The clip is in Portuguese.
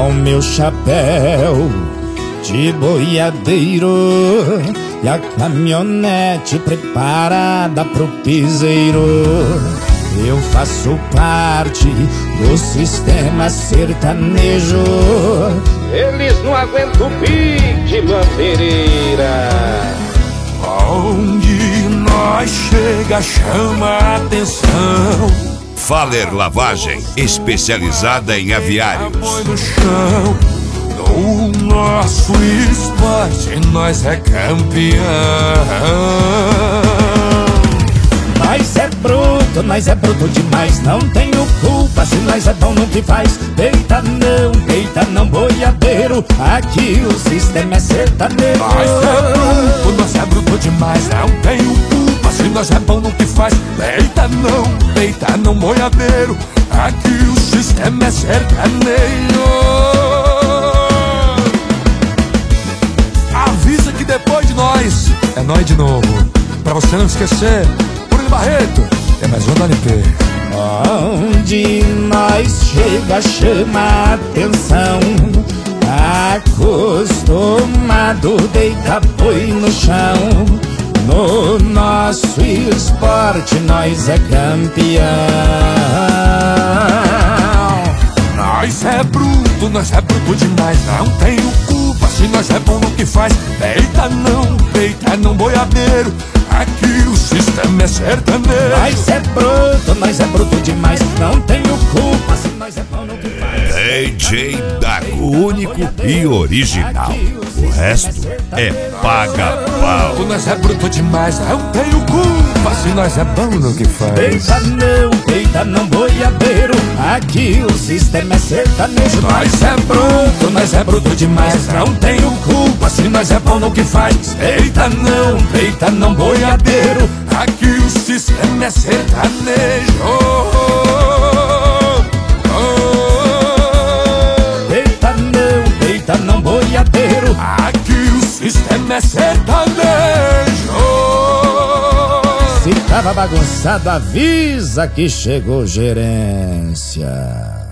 o meu chapéu de boiadeiro e a caminhonete preparada pro piseiro. Eu faço parte do sistema sertanejo. Eles não aguentam o pique, bandeireira. Onde nós chega chama a atenção. Faller Lavagem, especializada em aviários. Põe no chão. No nosso esporte nós é campeão. Nós é bruto demais. Não tenho culpa se nós é bom no que faz. Deita não, boiadeiro. Aqui o sistema é sertanejo. Nós é bruto demais. Não tenho culpa se nós é bom no que faz. Deita não, boiadeiro. Aqui o sistema é sertanejo. Avisa que depois de nós é nós de novo. Pra você não esquecer, Bruno Barreto, é mais um da LP. Onde nós chega chama a atenção. Acostumado, deita boi no chão. No nosso esporte nós é campeão. Nós é bruto demais. Não tenho culpa se nós é bom no que faz. Deita não, boiadeiro. Aqui o sistema é sertanejo. Nós é bruto demais. Não tenho culpa se nós é bom no que faz. DJ Dago, único e original. O resto é paga-pau. Nós é bruto demais. Não tenho culpa se nós é bom no que faz. Deita não, boiadeiro. Aqui o sistema é sertanejo. Nós é bruto demais. Não tenho culpa se nós é bom no que faz. Deita não, boiadeiro. Aqui o sistema é sertanejo. Deita não, boiadeiro. Aqui o sistema é sertanejo. Se tava bagunçado, avisa que chegou gerência.